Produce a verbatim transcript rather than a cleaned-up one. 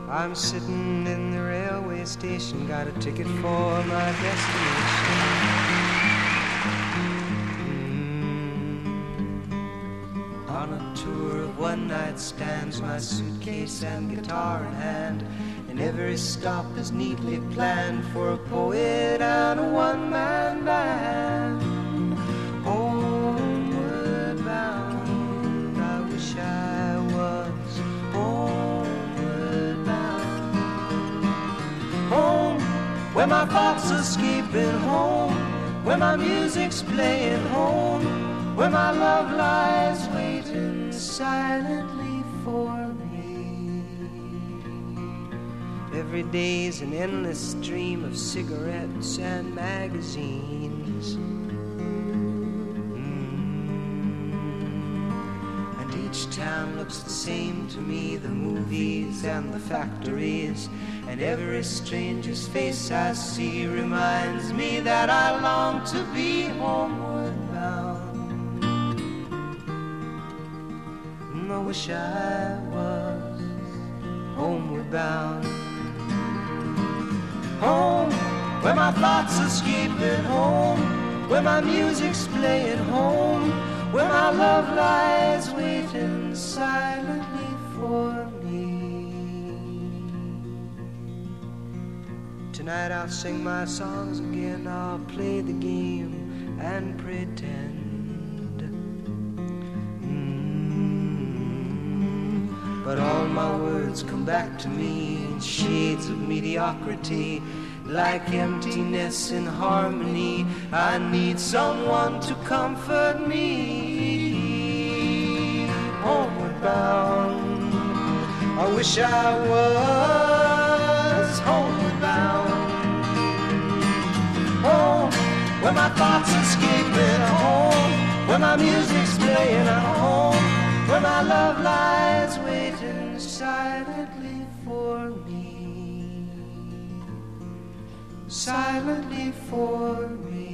I'm sitting in the railway station, got a ticket for my destination. Mm. On a tour of one-night stands, my suitcase and guitar in hand, and every stop is neatly planned for a poet and a one-man band. Homeward bound, I wish I was homeward bound. Home, where my thoughts are escaping, home, where my music's playing, home, where my love lies waiting silently for me. Every day's an endless stream of cigarettes and magazines. Mm. And each town looks the same to me, the movies and the factories. And every stranger's face I see reminds me that I long to be homeward bound. And I wish I was homeward bound. Home, where my thoughts are escaping, home, where my music's playing, home, where my love lies waiting silently for me. Tonight I'll sing my songs again, I'll play the game and pretend. Mm. But all my words come back to me in shades of mediocrity, like emptiness in harmony. I need someone to comfort me. Homeward bound, I wish I was homeward bound. Home, where my thoughts are escaping, home, where my music's playing, at home, where my love lies waiting silently for me. Silently for me.